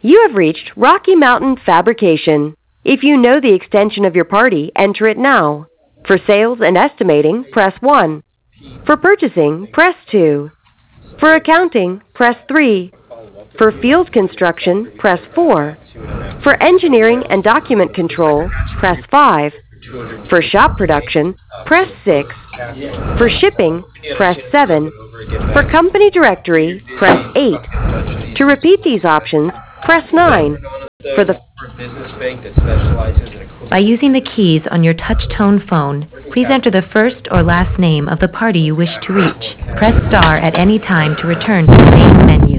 You have reached Rocky Mountain Fabrication. If you know the extension of your party, enter it now. For sales and estimating, press 1. For purchasing, press 2. For accounting, press 3. For field construction, press 4. For engineering and document control, press 5. For shop production, press 6. For shipping, press 7. For company directory, press 8. To repeat these options, press 9. For the business bank that specializes in equipment. By using the keys on your touch-tone phone, please enter the first or last name of the party you wish to reach. Press star at any time to return to the main menu.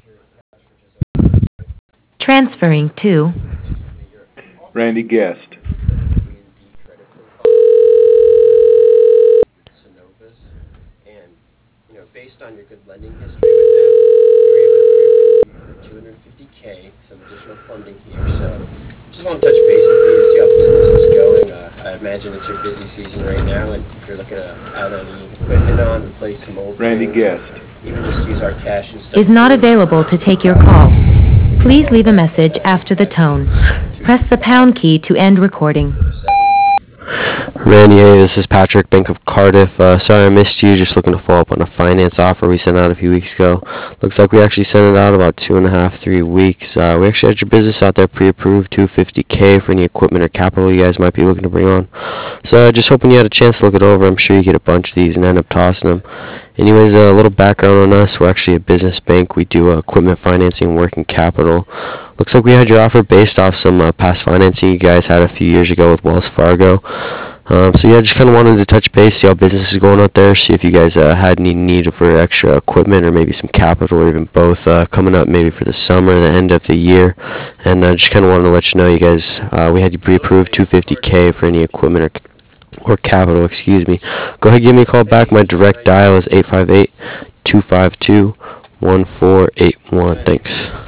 Transferring to Randy Guest. And, based on your good lending history with them, you're able to approve $250K, some additional funding here. So, just want to touch base with you to see how business is going. I imagine it's your busy season right now, and if you're looking to add any equipment on, replace some old Randy things, Guest. even just use our cash and stuff. is not available to take your call. Please leave a message after the tone. Press the pound key to end recording. Randy, hey, this is Patrick, Bank of Cardiff. Sorry I missed you. Just looking to follow up on a finance offer we sent out a few weeks ago. Looks like we actually sent it out about 2.5-3 weeks. We actually had your business out there pre-approved, $250K for any equipment or capital you guys might be looking to bring on. So just hoping you had a chance to look it over. I'm sure you get a bunch of these and end up tossing them. Anyways, a little background on us. We're actually a business bank. We do equipment financing and working capital. Looks like we had your offer based off some past financing you guys had a few years ago with Wells Fargo. So yeah, just kind of wanted to touch base, see how business is going out there, see if you guys had any need for extra equipment or maybe some capital or even both coming up maybe for the summer, the end of the year. And just kind of wanted to let you know you guys, we had you pre-approved $250K for any equipment or capital, excuse me. Go ahead, give me a call back. My direct dial is 858-252-1481. Thanks.